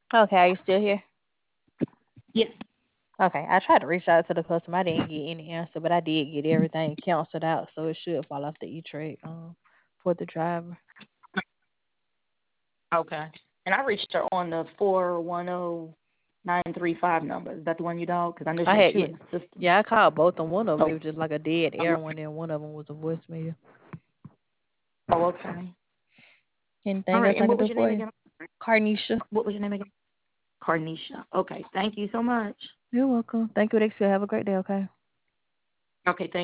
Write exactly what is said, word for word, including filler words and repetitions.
Okay, are you still here? Yes. Okay, I tried to reach out to the customer. I didn't get any answer, but I did get everything canceled out, so it should fall off the E Trade um for the driver. Okay. And I reached her on the four one zero nine three five number. Is that the one you dialed? Because I know she I had had two yeah, in the system. yeah, I called both of them. One of them it Oh, was just like a dead air one, and one of them was a voicemail. oh, okay. All Anything else right. I And can what was do your for name you? again? Carnisha. What was your name again? Carnisha. Okay. Thank you so much. You're welcome. Thank you, Dexter. Have a great day. Okay. Okay. Thank